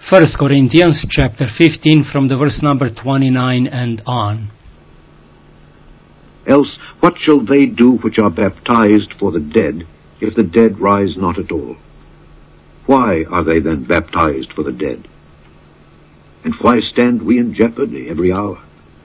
1 Corinthians chapter 15 from the verse number 29 and on. Else what shall they do which are baptized for the dead, if the dead rise not at all? Why are they then baptized for the dead? And why stand we in jeopardy every hour?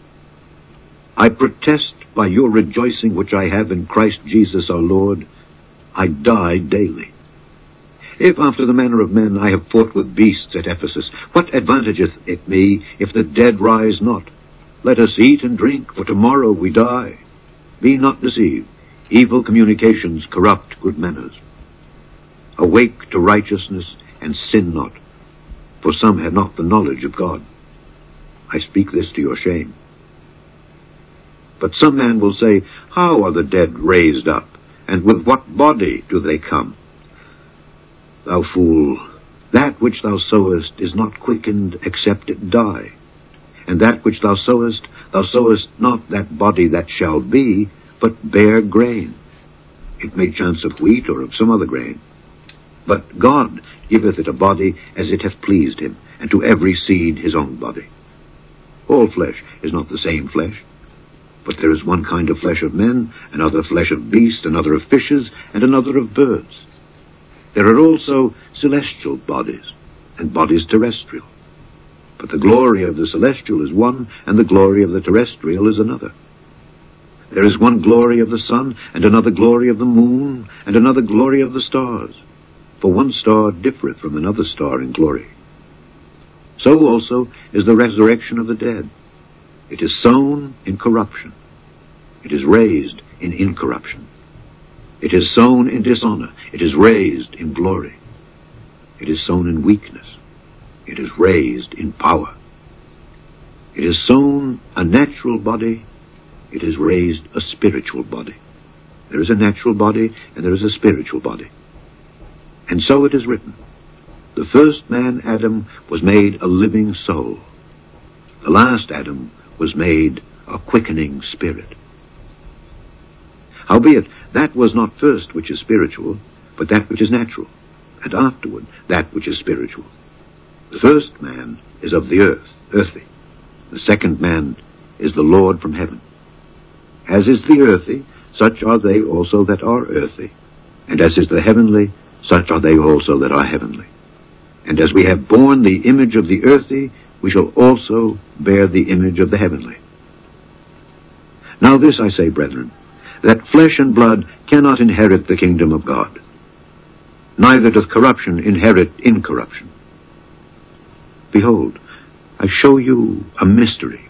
I protest by your rejoicing which I have in Christ Jesus our Lord, I die daily. If after the manner of men I have fought with beasts at Ephesus, what advantageth it me if the dead rise not? Let us eat and drink, for tomorrow we die. Be not deceived. Evil communications corrupt good manners. Awake to righteousness, and sin not, for some have not the knowledge of God. I speak this to your shame. But some man will say, how are the dead raised up, and with what body do they come? Thou fool, that which thou sowest is not quickened except it die. And that which thou sowest not that body that shall be, but bare grain. It may chance of wheat or of some other grain. But God giveth it a body as it hath pleased him, and to every seed his own body. All flesh is not the same flesh, but there is one kind of flesh of men, another flesh of beasts, another of fishes, and another of birds. There are also celestial bodies, and bodies terrestrial. But the glory of the celestial is one, and the glory of the terrestrial is another. There is one glory of the sun, and another glory of the moon, and another glory of the stars. For one star differeth from another star in glory. So also is the resurrection of the dead. It is sown in corruption. It is raised in incorruption. It is sown in dishonor. It is raised in glory. It is sown in weakness. It is raised in power. It is sown a natural body. It is raised a spiritual body. There is a natural body and there is a spiritual body. And so it is written, the first man, Adam, was made a living soul. The last Adam was made a quickening spirit. Howbeit, that was not first which is spiritual, but that which is natural, and afterward that which is spiritual. The first man is of the earth, earthy. The second man is the Lord from heaven. As is the earthy, such are they also that are earthy. And as is the heavenly, such are they also that are heavenly. And as we have borne the image of the earthy, we shall also bear the image of the heavenly. Now this I say, brethren, that flesh and blood cannot inherit the kingdom of God. Neither doth corruption inherit incorruption. Behold, I show you a mystery.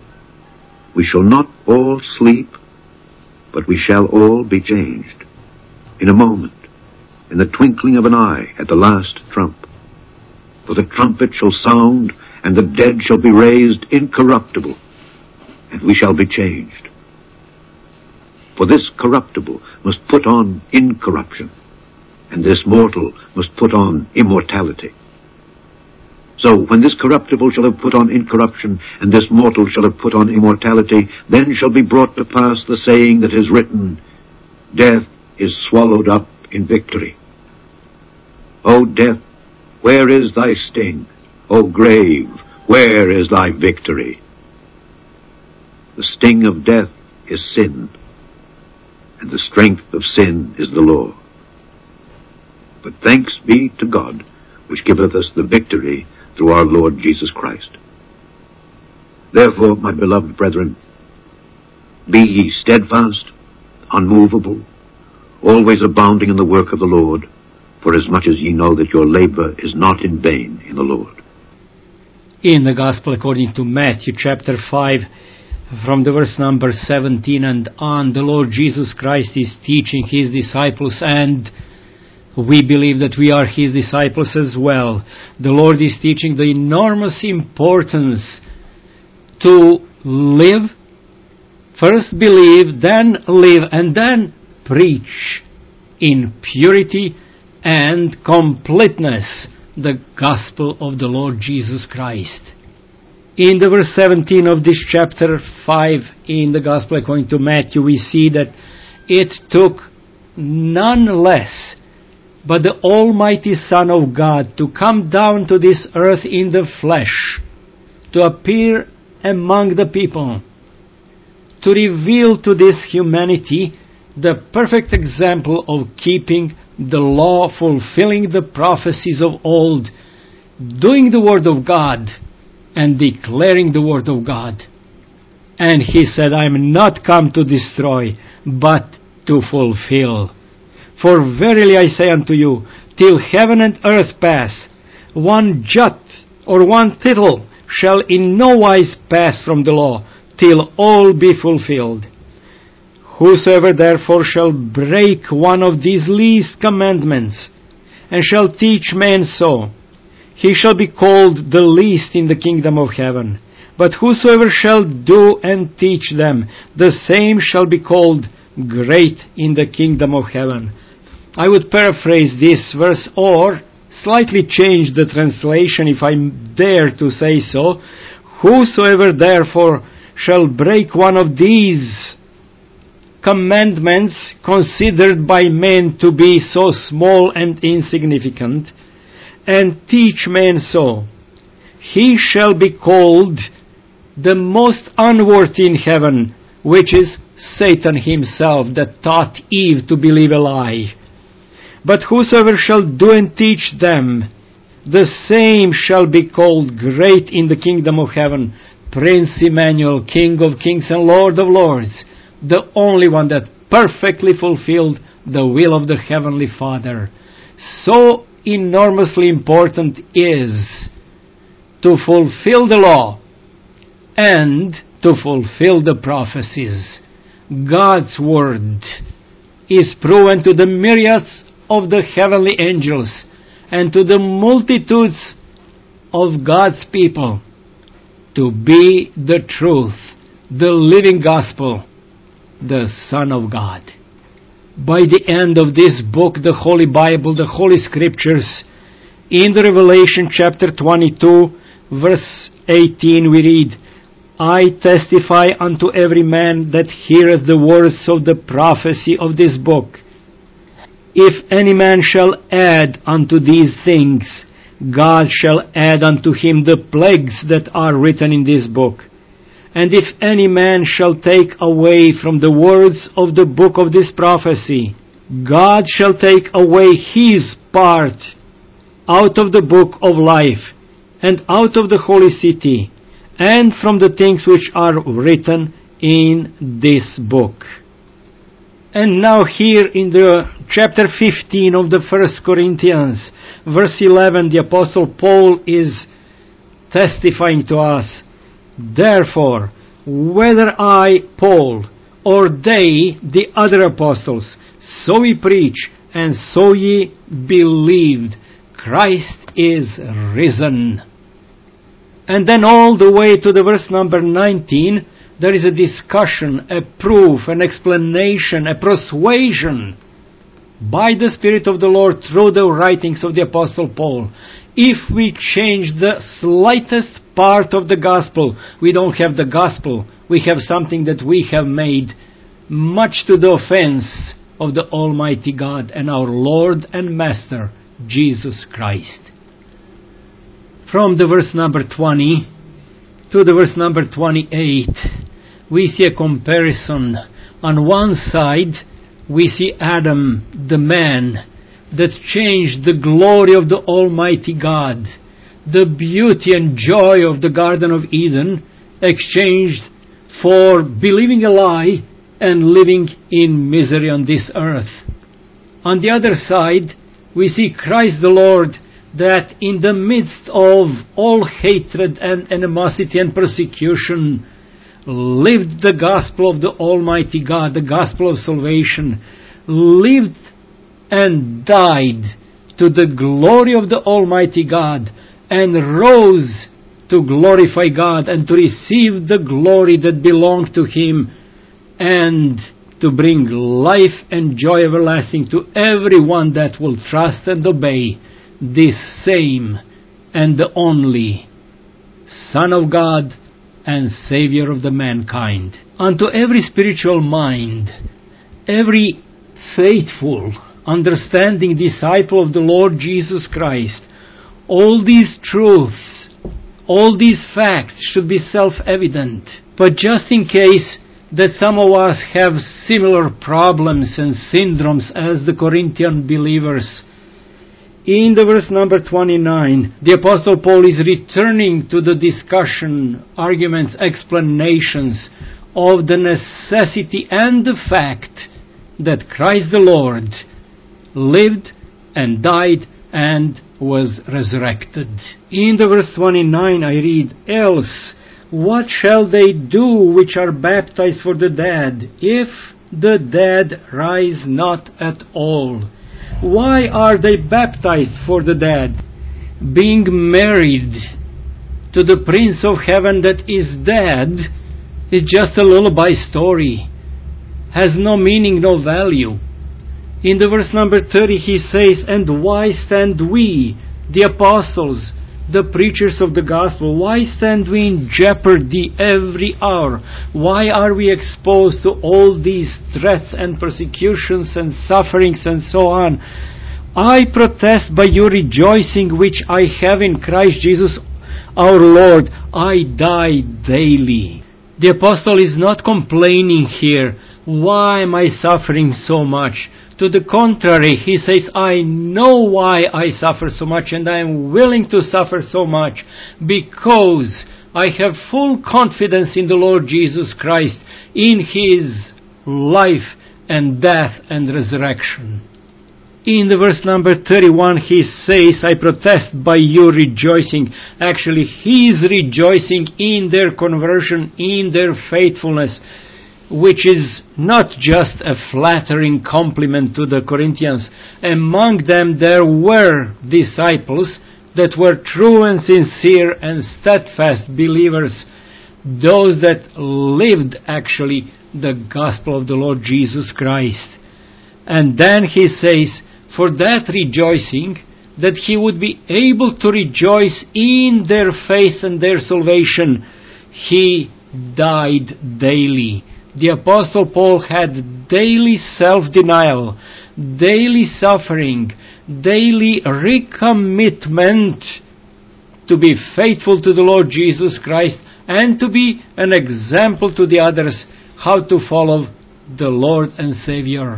We shall not all sleep, but we shall all be changed. In a moment, in the twinkling of an eye, at the last trump. For the trumpet shall sound, and the dead shall be raised incorruptible, and we shall be changed. For this corruptible must put on incorruption, and this mortal must put on immortality. So when this corruptible shall have put on incorruption, and this mortal shall have put on immortality, then shall be brought to pass the saying that is written, Death is swallowed up in victory. O death, where is thy sting? O grave, where is thy victory? The sting of death is sin, and the strength of sin is the law. But thanks be to God, which giveth us the victory through our Lord Jesus Christ. Therefore, my beloved brethren, be ye steadfast, unmovable, always abounding in the work of the Lord, for as much as ye know that your labor is not in vain in the Lord. In the Gospel according to Matthew chapter 5, from the verse number 17 and on, the Lord Jesus Christ is teaching his disciples, and we believe that we are his disciples as well. The Lord is teaching the enormous importance to live, first believe, then live, and then preach in purity and completeness the gospel of the Lord Jesus Christ. In the verse 17 of this chapter 5 in the Gospel according to Matthew, we see that it took none less but the Almighty Son of God to come down to this earth in the flesh, to appear among the people, to reveal to this humanity the perfect example of keeping the law, fulfilling the prophecies of old, doing the Word of God, and declaring the Word of God. And he said, I am not come to destroy, but to fulfill. For verily I say unto you, till heaven and earth pass, one jot or one tittle shall in no wise pass from the law, till all be fulfilled. Whosoever therefore shall break one of these least commandments, and shall teach men so, he shall be called the least in the kingdom of heaven. But whosoever shall do and teach them, the same shall be called great in the kingdom of heaven. I would paraphrase this verse, or slightly change the translation if I dare to say so. Whosoever therefore shall break one of these commandments considered by men to be so small and insignificant, and teach men so, he shall be called the most unworthy in heaven, which is Satan himself, that taught Eve to believe a lie. But whosoever shall do and teach them, the same shall be called great in the kingdom of heaven. Prince Emmanuel, King of kings and Lord of lords, the only one that perfectly fulfilled the will of the Heavenly Father. So enormously important is to fulfill the law and to fulfill the prophecies. God's word is proven to the myriads of the heavenly angels and to the multitudes of God's people to be the truth, the living gospel, the Son of God. By the end of this book, the Holy Bible, the Holy Scriptures, in the Revelation chapter 22, verse 18, we read, I testify unto every man that heareth the words of the prophecy of this book. If any man shall add unto these things, God shall add unto him the plagues that are written in this book. And if any man shall take away from the words of the book of this prophecy, God shall take away his part out of the book of life, and out of the holy city, and from the things which are written in this book. And now here in the chapter 15 of the 1 Corinthians, verse 11, the Apostle Paul is testifying to us, therefore, whether I, Paul, or they, the other apostles, so we preach, and so ye believed, Christ is risen. And then all the way to the verse number 19, there is a discussion, a proof, an explanation, a persuasion by the Spirit of the Lord through the writings of the Apostle Paul. If we change the slightest part of the gospel, we don't have the gospel, we have something that we have made, much to the offense of the Almighty God and our Lord and Master, Jesus Christ. From the verse number 20 to the verse number 28, we see a comparison. On one side, we see Adam, the man, that changed the glory of the Almighty God, the beauty and joy of the Garden of Eden, exchanged for believing a lie and living in misery on this earth. On the other side, we see Christ the Lord, that in the midst of all hatred and animosity and persecution, lived the gospel of the Almighty God, the gospel of salvation, lived and died to the glory of the Almighty God, and rose to glorify God and to receive the glory that belonged to Him, and to bring life and joy everlasting to everyone that will trust and obey this same and the only Son of God and Savior of the mankind. Unto every spiritual mind, every faithful understanding disciple of the Lord Jesus Christ, all these truths, all these facts should be self-evident. But just in case that some of us have similar problems and syndromes as the Corinthian believers, in the verse number 29, the Apostle Paul is returning to the discussion, arguments, explanations of the necessity and the fact that Christ the Lord lived and died and was resurrected. In the verse 29 I read, "Else, what shall they do which are baptized for the dead, if the dead rise not at all?" Why are they baptized for the dead? Being married to the Prince of Heaven that is dead is just a lullaby story, has no meaning, no value. In the verse number 30 he says, "And why stand we, the apostles, the preachers of the gospel, why stand we in jeopardy every hour? Why are we exposed to all these threats and persecutions and sufferings and so on? I protest by your rejoicing which I have in Christ Jesus our Lord. I die daily." The apostle is not complaining here. Why am I suffering so much? To the contrary, he says, I know why I suffer so much, and I am willing to suffer so much, because I have full confidence in the Lord Jesus Christ, in His life and death and resurrection. In the verse number 31 he says, "I protest by your rejoicing." Actually, he is rejoicing in their conversion, in their faithfulness, which is not just a flattering compliment to the Corinthians. Among them there were disciples that were true and sincere and steadfast believers, those that lived actually the gospel of the Lord Jesus Christ. And then he says, for that rejoicing, that he would be able to rejoice in their faith and their salvation, he died daily. The Apostle Paul had daily self-denial, daily suffering, daily recommitment to be faithful to the Lord Jesus Christ and to be an example to the others how to follow the Lord and Savior.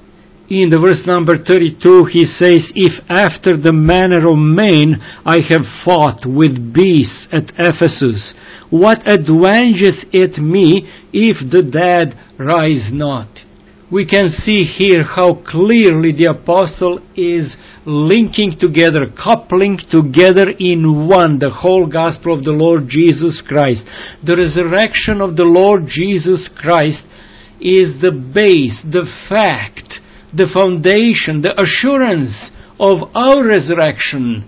In the verse number 32 he says, "If after the manner of men I have fought with beasts at Ephesus, what advantageth it me if the dead rise not?" We can see here how clearly the apostle is linking together, coupling together in one the whole gospel of the Lord Jesus Christ. The resurrection of the Lord Jesus Christ is the base, the fact, the foundation, the assurance of our resurrection.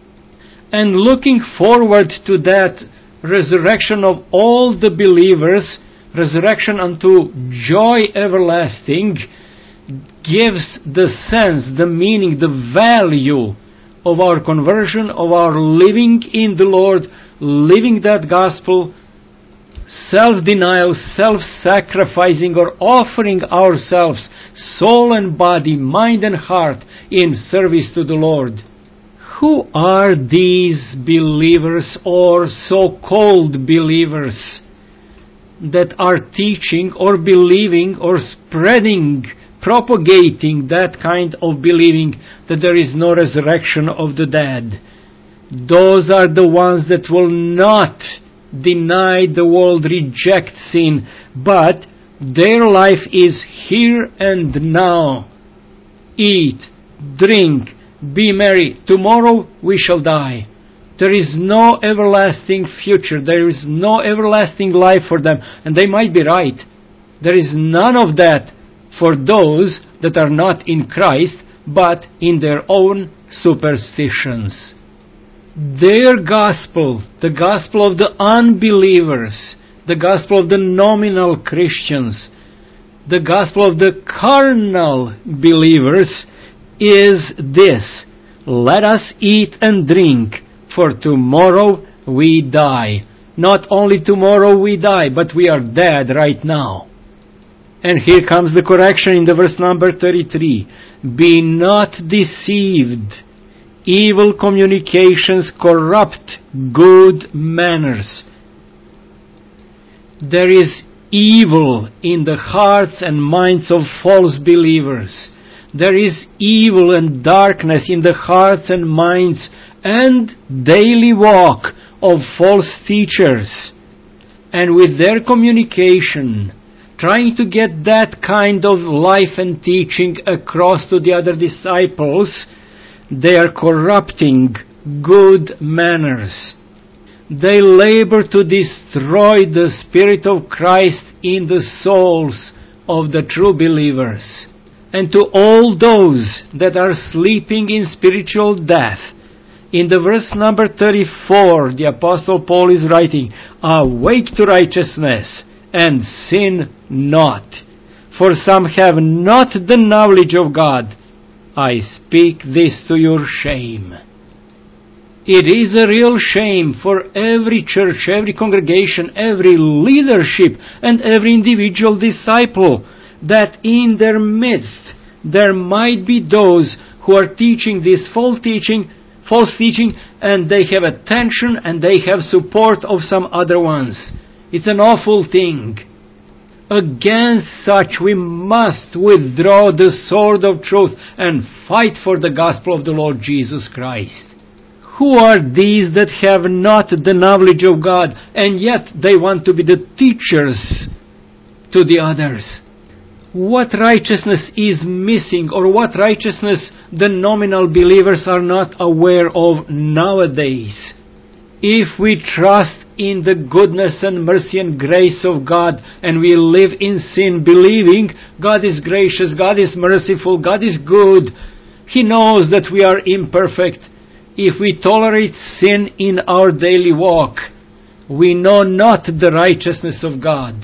And looking forward to that resurrection of all the believers, resurrection unto joy everlasting, gives the sense, the meaning, the value of our conversion, of our living in the Lord, living that gospel, self-denial, self-sacrificing, or offering ourselves, soul and body, mind and heart, in service to the Lord. Who are these believers or so-called believers that are teaching or believing or spreading, propagating that kind of believing that there is no resurrection of the dead? Those are the ones that will not deny the world, reject sin, but their life is here and now. Eat, drink, be merry. Tomorrow we shall die. There is no everlasting future. There is no everlasting life for them. And they might be right. There is none of that for those that are not in Christ, but in their own superstitions. Their gospel, the gospel of the unbelievers, the gospel of the nominal Christians, the gospel of the carnal believers is this: let us eat and drink, for tomorrow we die. Not only tomorrow we die, but we are dead right now. And here comes the correction in the verse number 33. Be not deceived. Evil communications corrupt good manners. There is evil in the hearts and minds of false believers. There is evil and darkness in the hearts and minds and daily walk of false teachers. And with their communication, trying to get that kind of life and teaching across to the other disciples, they are corrupting good manners. They labor to destroy the Spirit of Christ in the souls of the true believers. And to all those that are sleeping in spiritual death, in the verse number 34, the Apostle Paul is writing, awake to righteousness and sin not. For some have not the knowledge of God. I speak this to your shame. It is a real shame for every church, every congregation, every leadership, and every individual disciple that in their midst there might be those who are teaching this false teaching, and they have attention and they have support of some other ones. It's an awful thing. Against such we must withdraw the sword of truth and fight for the gospel of the Lord Jesus Christ. Who are these that have not the knowledge of God, and yet they want to be the teachers to the others? What righteousness is missing, or what righteousness the nominal believers are not aware of nowadays? If we trust in the goodness and mercy and grace of God, and we live in sin believing God is gracious, God is merciful, God is good, He knows that we are imperfect. If we tolerate sin in our daily walk, we know not the righteousness of God.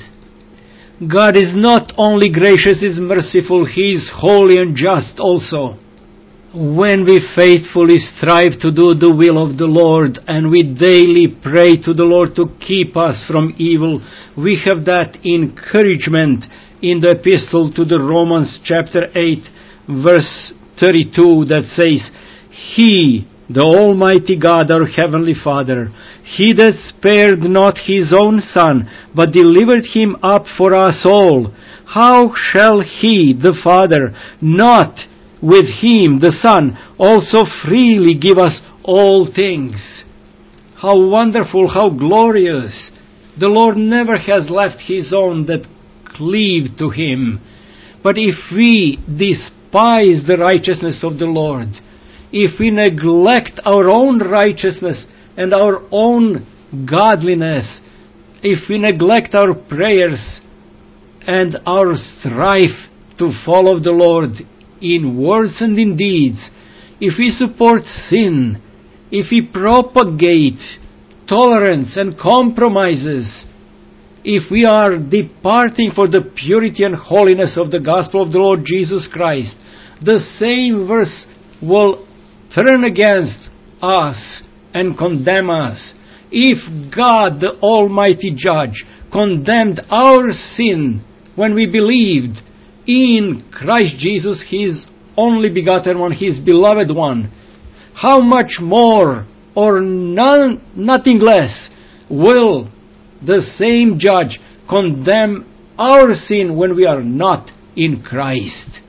God is not only gracious, He is merciful, He is holy and just also. When we faithfully strive to do the will of the Lord, and we daily pray to the Lord to keep us from evil, we have that encouragement in the epistle to the Romans chapter 8 verse 32 that says, He, the Almighty God, our Heavenly Father, He that spared not His own Son, but delivered Him up for us all, how shall He, the Father, not with Him, the Son, also freely give us all things? How wonderful, how glorious! The Lord never has left His own that cleave to Him. But if we despise the righteousness of the Lord, if we neglect our own righteousness and our own godliness, if we neglect our prayers and our strife to follow the Lord in words and in deeds, if we support sin, if we propagate tolerance and compromises, if we are departing for the purity and holiness of the gospel of the Lord Jesus Christ, the same verse will turn against us and condemn us. If God, the Almighty Judge, condemned our sin when we believed in Christ Jesus, His only begotten one, His beloved one, how much more or nothing less will the same Judge condemn our sin when we are not in Christ?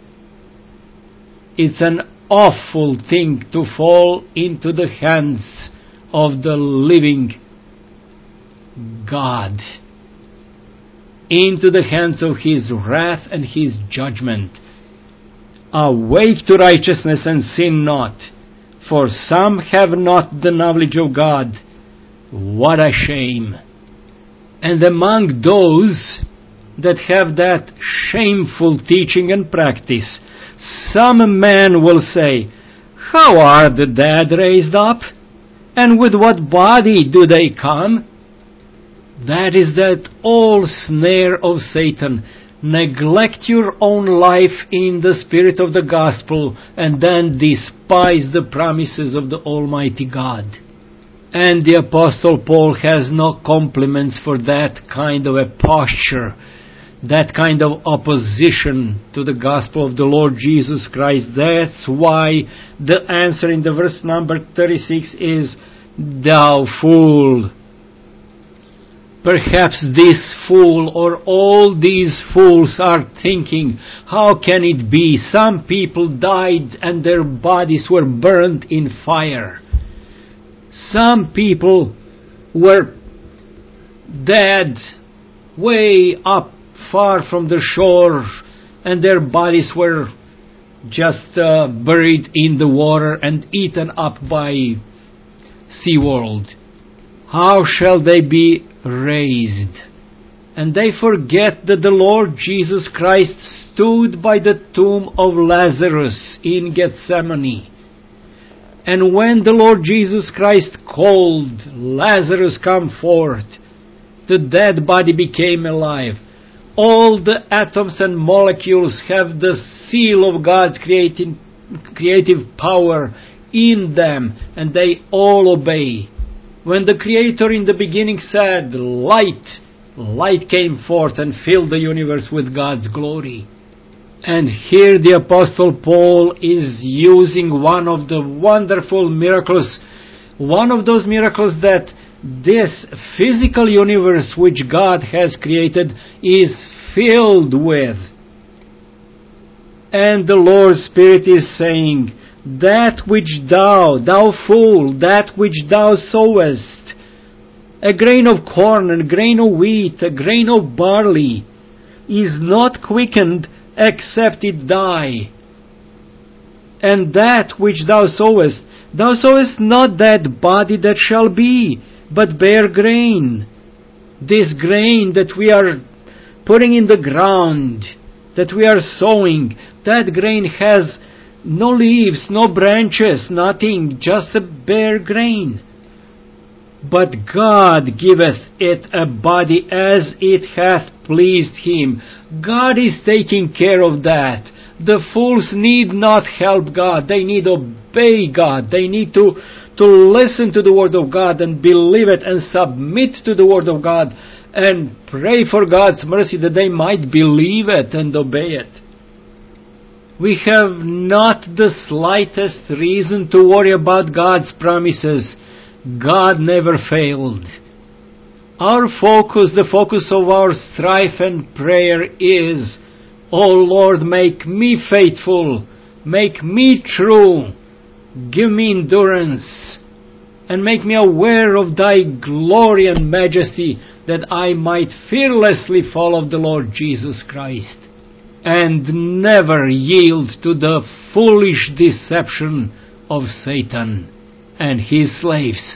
It's an awful thing to fall into the hands of the living God, into the hands of His wrath and His judgment. Awake to righteousness and sin not, for some have not the knowledge of God. What a shame! And among those that have that shameful teaching and practice, some men will say, how are the dead raised up? And with what body do they come? That is that old snare of Satan. Neglect your own life in the spirit of the gospel, and then despise the promises of the Almighty God. And the Apostle Paul has no compliments for that kind of a posture, that kind of opposition to the gospel of the Lord Jesus Christ. That's why the answer in the verse number 36 is, "Thou fool." Perhaps this fool or all these fools are thinking, how can it be? Some people died and their bodies were burned in fire. Some people were dead way up far from the shore and their bodies were just buried in the water and eaten up by SeaWorld. How shall they be raised? And they forget that the Lord Jesus Christ stood by the tomb of Lazarus in Gethsemane. And when the Lord Jesus Christ called, "Lazarus, come forth," the dead body became alive. All the atoms and molecules have the seal of God's creative power in them, and they all obey. When the Creator in the beginning said, "Light," light came forth and filled the universe with God's glory. And here the Apostle Paul is using one of the wonderful miracles, one of those miracles that this physical universe which God has created is filled with. And the Lord's Spirit is saying, "That which thou fool, that which thou sowest, a grain of corn, a grain of wheat, a grain of barley, is not quickened except it die. And that which thou sowest not that body that shall be, but bare grain." This grain that we are putting in the ground, that we are sowing, that grain has no leaves, no branches, nothing, just a bare grain. But God giveth it a body as it hath pleased Him. God is taking care of that. The fools need not help God. They need obey God. They need to listen to the Word of God and believe it and submit to the Word of God and pray for God's mercy that they might believe it and obey it. We have not the slightest reason to worry about God's promises. God never failed. Our focus, the focus of our strife and prayer is, "O Lord, make me faithful, make me true, give me endurance, and make me aware of Thy glory and majesty, that I might fearlessly follow the Lord Jesus Christ, and never yield to the foolish deception of Satan and his slaves."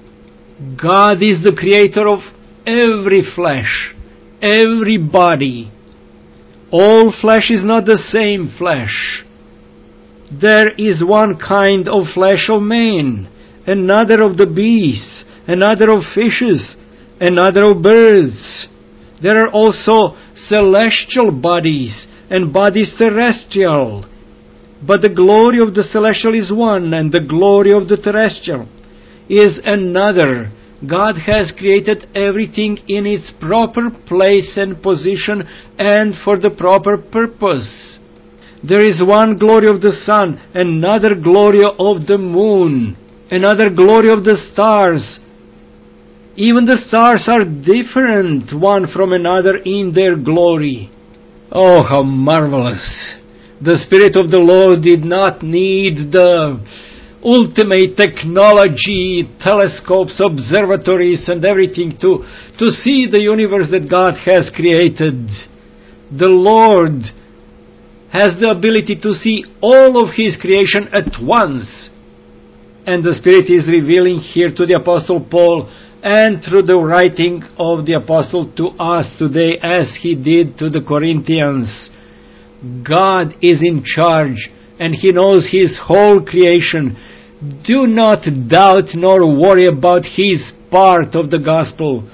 God is the creator of every flesh, every body. All flesh is not the same flesh. There is one kind of flesh of man, another of the beasts, another of fishes, another of birds. There are also celestial bodies and bodies terrestrial. But the glory of the celestial is one, and the glory of the terrestrial is another. God has created everything in its proper place and position and for the proper purpose. There is one glory of the sun, another glory of the moon, another glory of the stars. Even the stars are different one from another in their glory. Oh, how marvelous! The Spirit of the Lord did not need the ultimate technology, telescopes, observatories and everything to see the universe that God has created. The Lord has the ability to see all of His creation at once. And the Spirit is revealing here to the Apostle Paul and through the writing of the Apostle to us today, as he did to the Corinthians. God is in charge and He knows His whole creation. Do not doubt nor worry about His part of the gospel.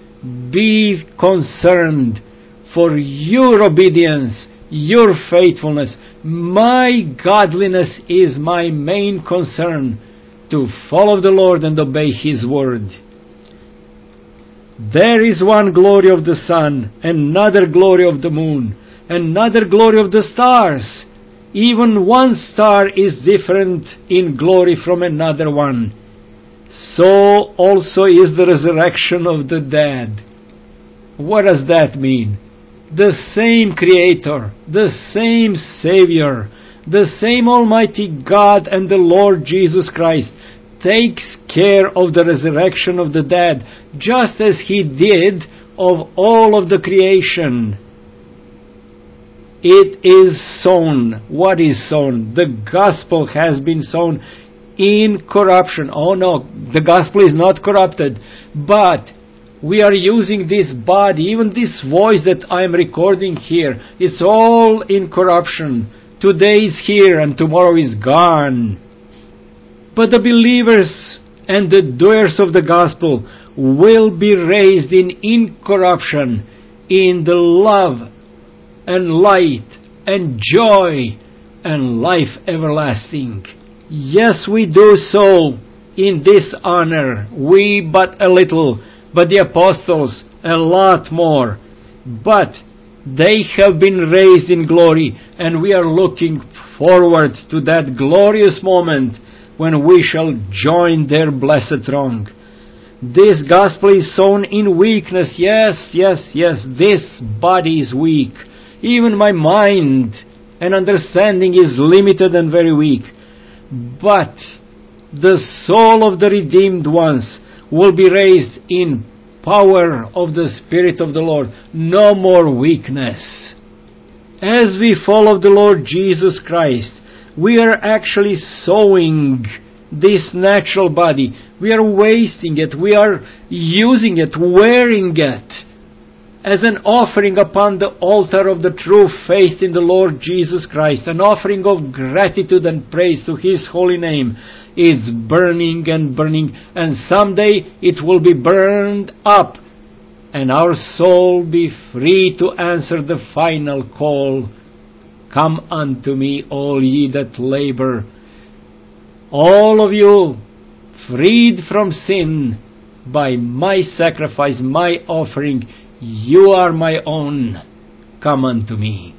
Be concerned for your obedience, your faithfulness. My godliness is my main concern, to follow the Lord and obey His word. There is one glory of the sun, another glory of the moon, another glory of the stars. Even one star is different in glory from another one. So also is the resurrection of the dead. What does that mean? The same Creator, the same Savior, the same Almighty God and the Lord Jesus Christ takes care of the resurrection of the dead, just as He did of all of the creation. It is sown. What is sown? The gospel has been sown in corruption. Oh no, the gospel is not corrupted, but we are using this body, even this voice that I am recording here, it's all in corruption. Today is here and tomorrow is gone. But the believers and the doers of the gospel will be raised in incorruption, in the love and light and joy and life everlasting. Yes, we do so in this honor, we but a little, but the apostles a lot more. But they have been raised in glory, and we are looking forward to that glorious moment when we shall join their blessed throng. This gospel is sown in weakness. Yes, this body is weak. Even my mind and understanding is limited and very weak. But the soul of the redeemed ones will be raised in power of the Spirit of the Lord. No more weakness. As we follow the Lord Jesus Christ, we are actually sowing this natural body. We are wasting it. We are using it, wearing it as an offering upon the altar of the true faith in the Lord Jesus Christ, an offering of gratitude and praise to His holy name. It's burning and burning, and someday it will be burned up, and our soul be free to answer the final call. Come unto me, all ye that labor. All of you, freed from sin by my sacrifice, my offering, you are my own. Come unto me.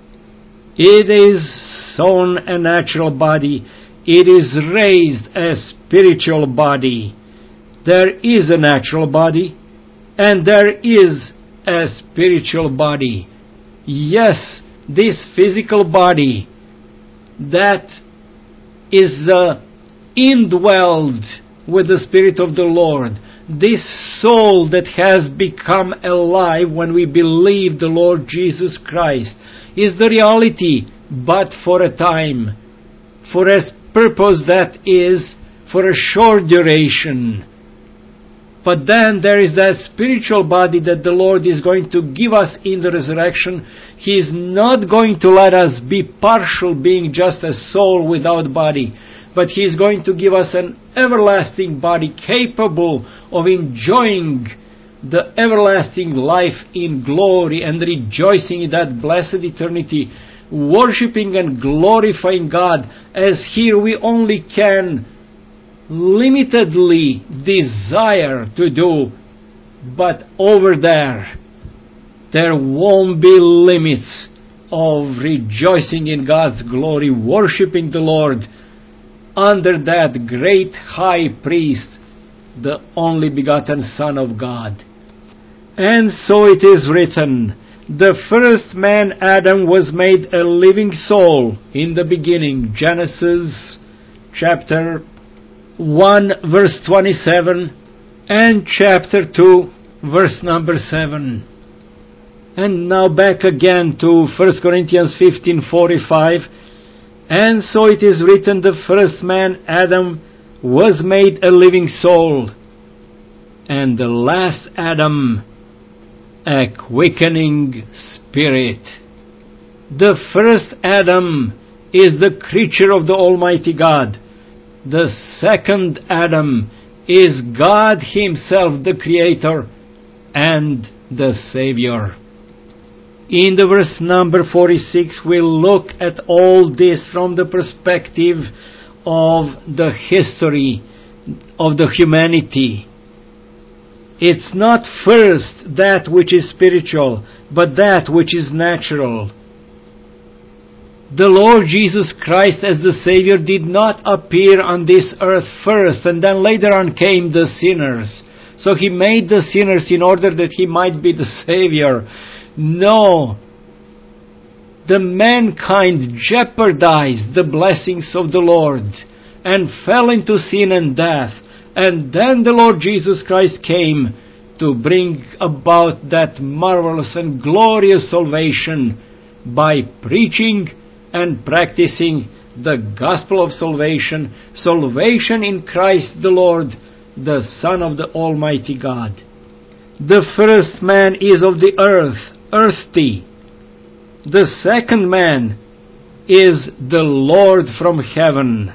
It is sown a natural body. It is raised a spiritual body. There is a natural body, and there is a spiritual body. Yes, this physical body that is indwelled with the Spirit of the Lord, this soul that has become alive when we believe the Lord Jesus Christ, is the reality, but for a time, for a purpose that is for a short duration. But then there is that spiritual body that the Lord is going to give us in the resurrection. He is not going to let us be partial, being just a soul without body, but He is going to give us an everlasting body capable of enjoying the everlasting life in glory and rejoicing in that blessed eternity, worshipping and glorifying God, as here we only can limitedly desire to do, but over there won't be limits of rejoicing in God's glory, worshipping the Lord under that great high priest, the only begotten Son of God. And so it is written, the first man, Adam, was made a living soul in the beginning. Genesis chapter 1 verse 27 and chapter 2 verse number 7. And now back again to 1 Corinthians 15:45. And so it is written, the first man, Adam, was made a living soul, and the last Adam, a quickening spirit. The first Adam is the creature of the Almighty God. The second Adam is God Himself, the Creator and the Savior. In the verse number 46, we'll look at all this from the perspective of the history of the humanity. It's not first that which is spiritual, but that which is natural. The Lord Jesus Christ as the Savior did not appear on this earth first, and then later on came the sinners. So He made the sinners in order that He might be the Savior. No. The mankind jeopardized the blessings of the Lord and fell into sin and death. And then the Lord Jesus Christ came to bring about that marvelous and glorious salvation by preaching and practicing the gospel of salvation, salvation in Christ the Lord, the Son of the Almighty God. The first man is of the earth, earthy. The second man is the Lord from heaven.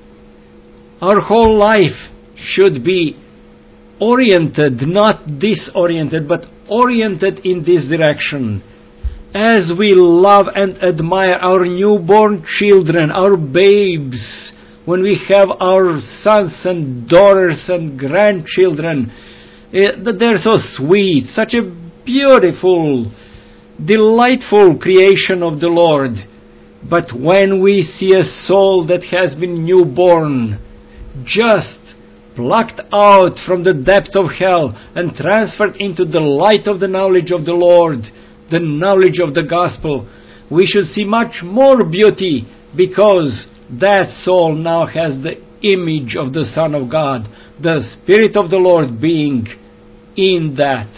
Our whole life should be oriented, not disoriented, but oriented in this direction. As we love and admire our newborn children, our babes, when we have our sons and daughters and grandchildren, they're so sweet, such a beautiful, delightful creation of the Lord. But when we see a soul that has been newborn, just plucked out from the depth of hell and transferred into the light of the knowledge of the Lord, the knowledge of the gospel, we should see much more beauty, because that soul now has the image of the Son of God, the Spirit of the Lord being in that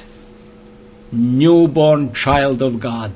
newborn child of God.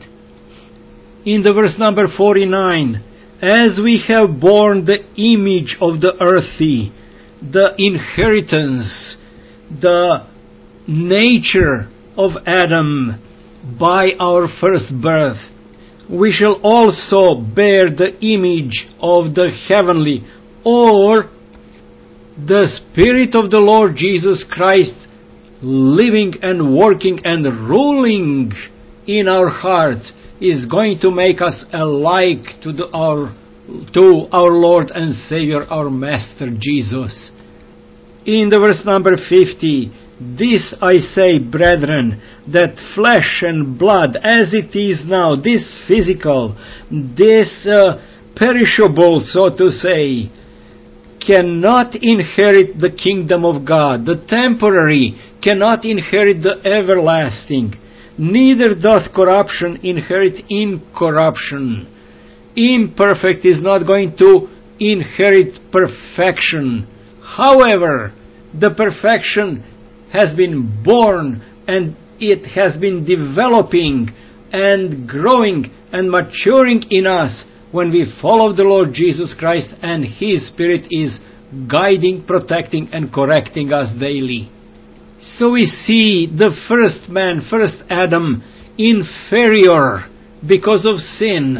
In the verse number 49, as we have borne the image of the earthy, the inheritance, the nature of Adam by our first birth, we shall also bear the image of the heavenly, or the Spirit of the Lord Jesus Christ living and working and ruling in our hearts is going to make us alike to our Lord and Savior, our Master Jesus. In the verse number 50, this I say, brethren, that flesh and blood, as it is now, this physical, this perishable, so to say, cannot inherit the kingdom of God. The temporary cannot inherit the everlasting. Neither doth corruption inherit incorruption. Imperfect is not going to inherit perfection. However, the perfection has been born, and it has been developing and growing and maturing in us when we follow the Lord Jesus Christ, and His Spirit is guiding, protecting, and correcting us daily. So we see the first man, first Adam, inferior because of sin.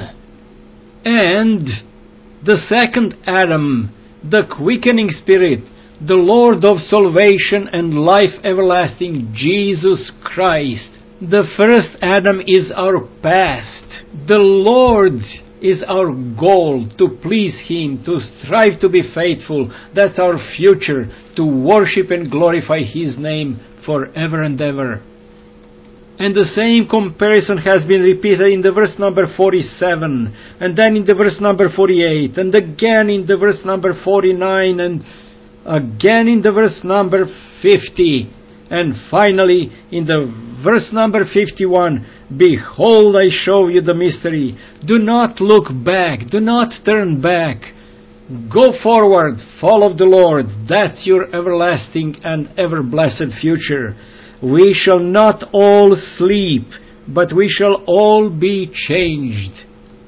And the second Adam, the quickening Spirit, the Lord of salvation and life everlasting, Jesus Christ. The first Adam is our past. The Lord is our goal, to please Him, to strive to be faithful. That's our future, to worship and glorify His name forever and ever. And the same comparison has been repeated in the verse number 47, and then in the verse number 48, and again in the verse number 49, and again in the verse number 50, and finally in the verse number 51, behold, I show you the mystery. Do not look back, do not turn back. Go forward, follow the Lord. That's your everlasting and ever blessed future. We shall not all sleep, but we shall all be changed.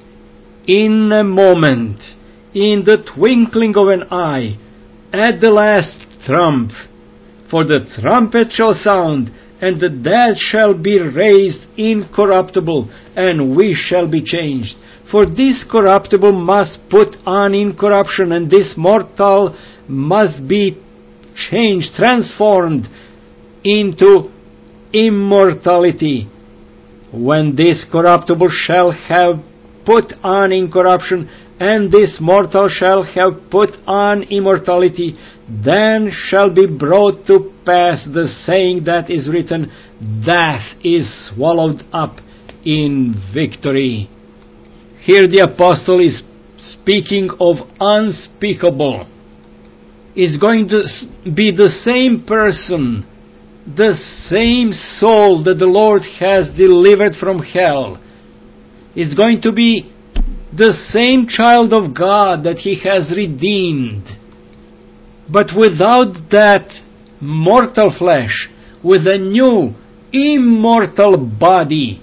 In a moment, in the twinkling of an eye, at the last trump. For the trumpet shall sound, and the dead shall be raised incorruptible, and we shall be changed. For this corruptible must put on incorruption, and this mortal must be changed, transformed into immortality. When this corruptible shall have put on incorruption, and this mortal shall have put on immortality, then shall be brought to pass the saying that is written, death is swallowed up in victory. Here the apostle is speaking of unspeakable. It's going to be the same person, the same soul that the Lord has delivered from hell. It's going to be the same child of God that He has redeemed. But without that mortal flesh, with a new immortal body,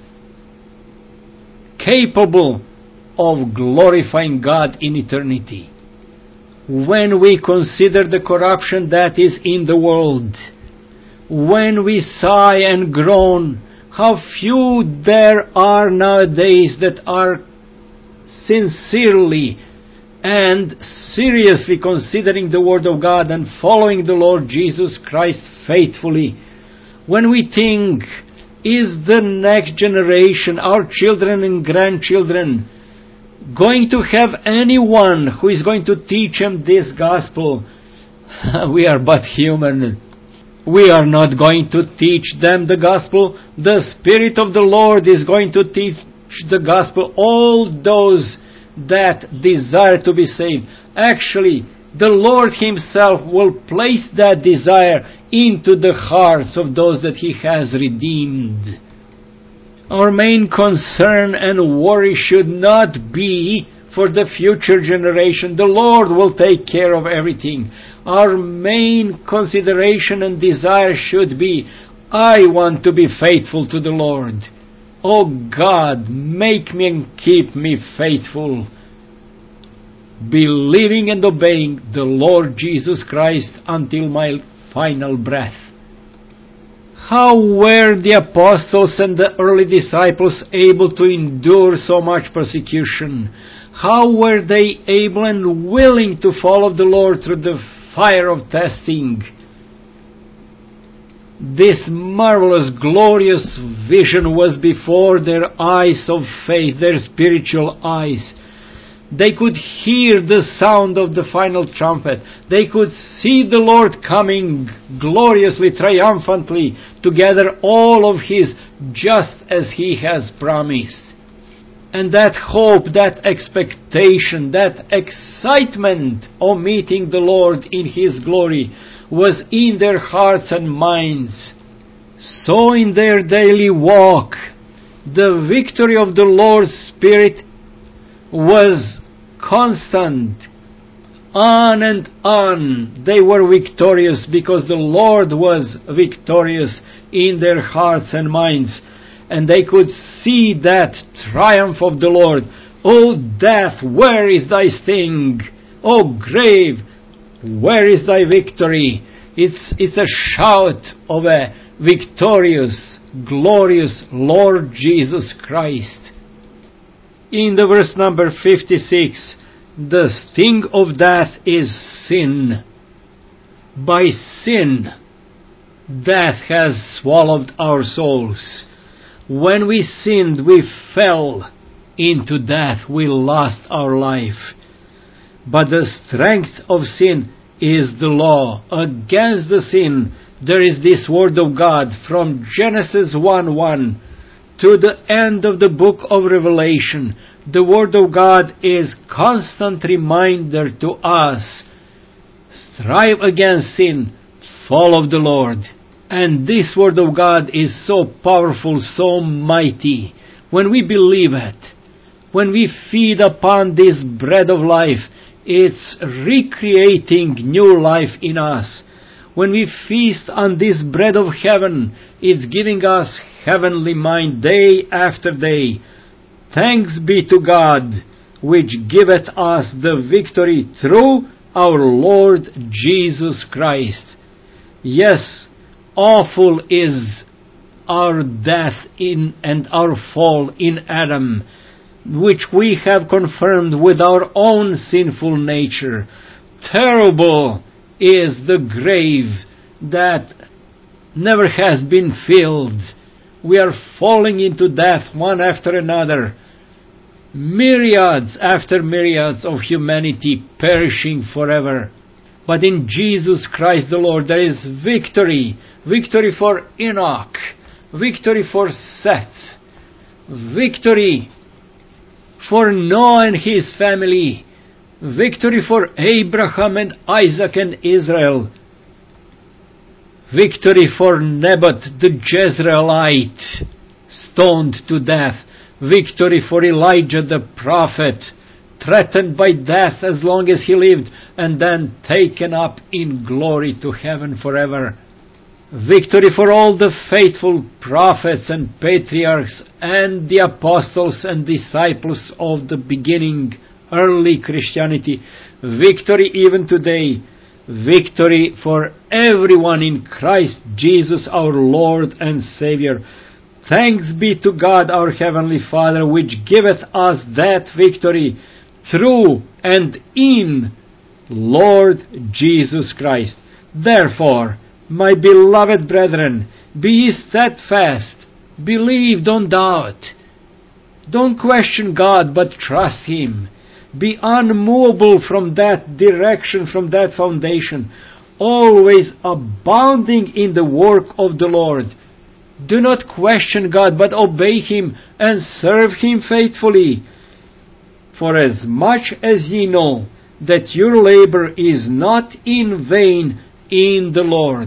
capable of glorifying God in eternity. When we consider the corruption that is in the world, when we sigh and groan, how few there are nowadays that are sincerely and seriously considering the Word of God and following the Lord Jesus Christ faithfully. When we think, is the next generation, our children and grandchildren, going to have anyone who is going to teach them this gospel? We are but human. We are not going to teach them the gospel. The Spirit of the Lord is going to teach the gospel all those that desire to be saved. Actually, the Lord Himself will place that desire into the hearts of those that He has redeemed. Our main concern and worry should not be for the future generation. The Lord will take care of everything. Our main consideration and desire should be, I want to be faithful to the Lord. Oh God, make me and keep me faithful, believing and obeying the Lord Jesus Christ until my final breath. How were the apostles and the early disciples able to endure so much persecution? How were they able and willing to follow the Lord through the fire of testing? This marvelous, glorious vision was before their eyes of faith, their spiritual eyes. They could hear the sound of the final trumpet. They could see the Lord coming gloriously, triumphantly, to gather all of His, just as He has promised. And that hope, that expectation, that excitement of meeting the Lord in His glory was in their hearts and minds. So in their daily walk, the victory of the Lord's Spirit was constant. On and on they were victorious, because the Lord was victorious in their hearts and minds. And they could see that triumph of the Lord. O death, where is thy sting? O grave, where is thy victory? It's a shout of a victorious, glorious Lord Jesus Christ. In the verse number 56, the sting of death is sin. By sin, death has swallowed our souls. When we sinned, we fell into death. We lost our life. But the strength of sin is the law. Against the sin, there is this word of God from Genesis 1:1 to the end of the book of Revelation. The word of God is constant reminder to us. Strive against sin, follow the Lord. And this word of God is so powerful, so mighty. When we believe it, when we feed upon this bread of life, it's recreating new life in us. When we feast on this bread of heaven, it's giving us heavenly mind day after day. Thanks be to God, which giveth us the victory through our Lord Jesus Christ. Yes, awful is our death and our fall in Adam, which we have confirmed with our own sinful nature. Terrible is the grave that never has been filled. We are falling into death one after another. Myriads after myriads of humanity perishing forever. But in Jesus Christ the Lord there is victory. Victory for Enoch. Victory for Seth. Victory for Noah and his family. Victory for Abraham and Isaac and Israel. Victory for Naboth the Jezreelite, stoned to death. Victory for Elijah the prophet, threatened by death as long as he lived, and then taken up in glory to heaven forever. Victory for all the faithful prophets and patriarchs and the apostles and disciples of the beginning, early Christianity. Victory even today. Victory for everyone in Christ Jesus our Lord and Savior. Thanks be to God our Heavenly Father, which giveth us that victory through and in Lord Jesus Christ. Therefore, my beloved brethren, be ye steadfast, believe, don't doubt. Don't question God, but trust Him. Be unmovable from that direction, from that foundation, always abounding in the work of the Lord. Do not question God, but obey Him and serve Him faithfully. For as much as ye know that your labor is not in vain in the Lord.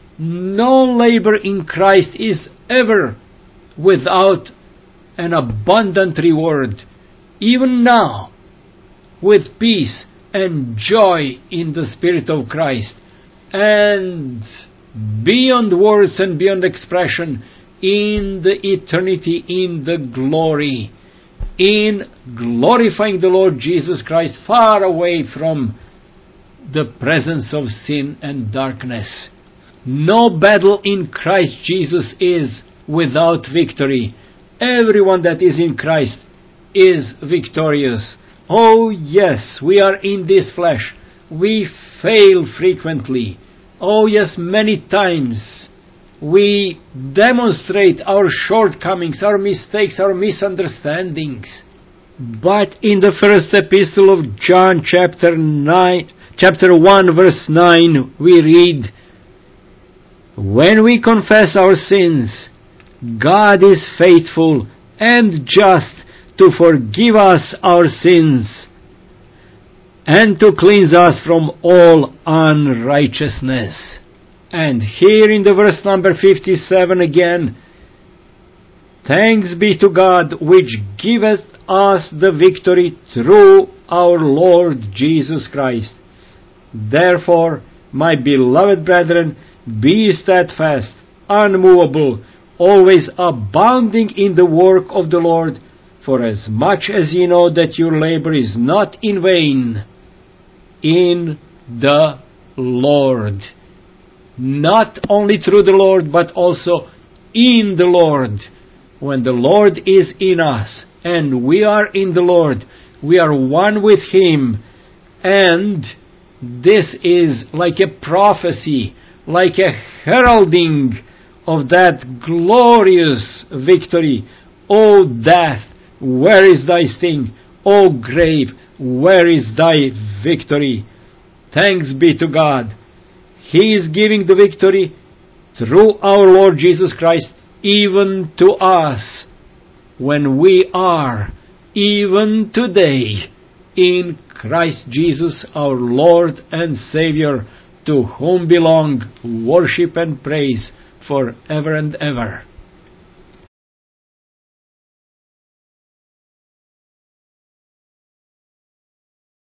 No labor in Christ is ever without an abundant reward. Even now, with peace and joy in the Spirit of Christ, and beyond words and beyond expression, in the eternity, in the glory, in glorifying the Lord Jesus Christ, far away from the presence of sin and darkness. No battle in Christ Jesus is without victory. Everyone that is in Christ is victorious. Oh yes, we are in this flesh. We fail frequently. Oh yes, many times we demonstrate our shortcomings, our mistakes, our misunderstandings. But in the first epistle of John, chapter 1, verse 9, we read, when we confess our sins, God is faithful and just to forgive us our sins and to cleanse us from all unrighteousness. And here in the verse number 57 again, thanks be to God which giveth us the victory through our Lord Jesus Christ. Therefore, my beloved brethren, be steadfast, unmovable, always abounding in the work of the Lord, for as much as ye know that your labor is not in vain in the Lord. Not only through the Lord, but also in the Lord. When the Lord is in us, and we are in the Lord, we are one with Him, and this is like a prophecy, like a heralding of that glorious victory. O death, where is thy sting? O grave, where is thy victory? Thanks be to God. He is giving the victory through our Lord Jesus Christ, even to us, when we are, even today, in Christ Jesus our Lord and Savior, to whom belong worship and praise forever and ever.